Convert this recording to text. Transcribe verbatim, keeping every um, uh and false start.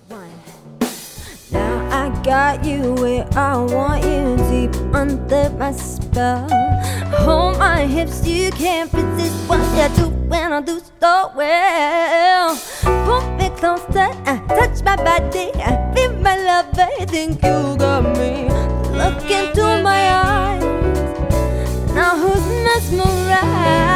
one. Now I got you where I want you, deep under my spell. Hold my hips, you can't resist what you do when I do so well. Pull me closer, uh, touch my body, I feel my love, I think you got me. Look into my eyes, now who's mesmerized?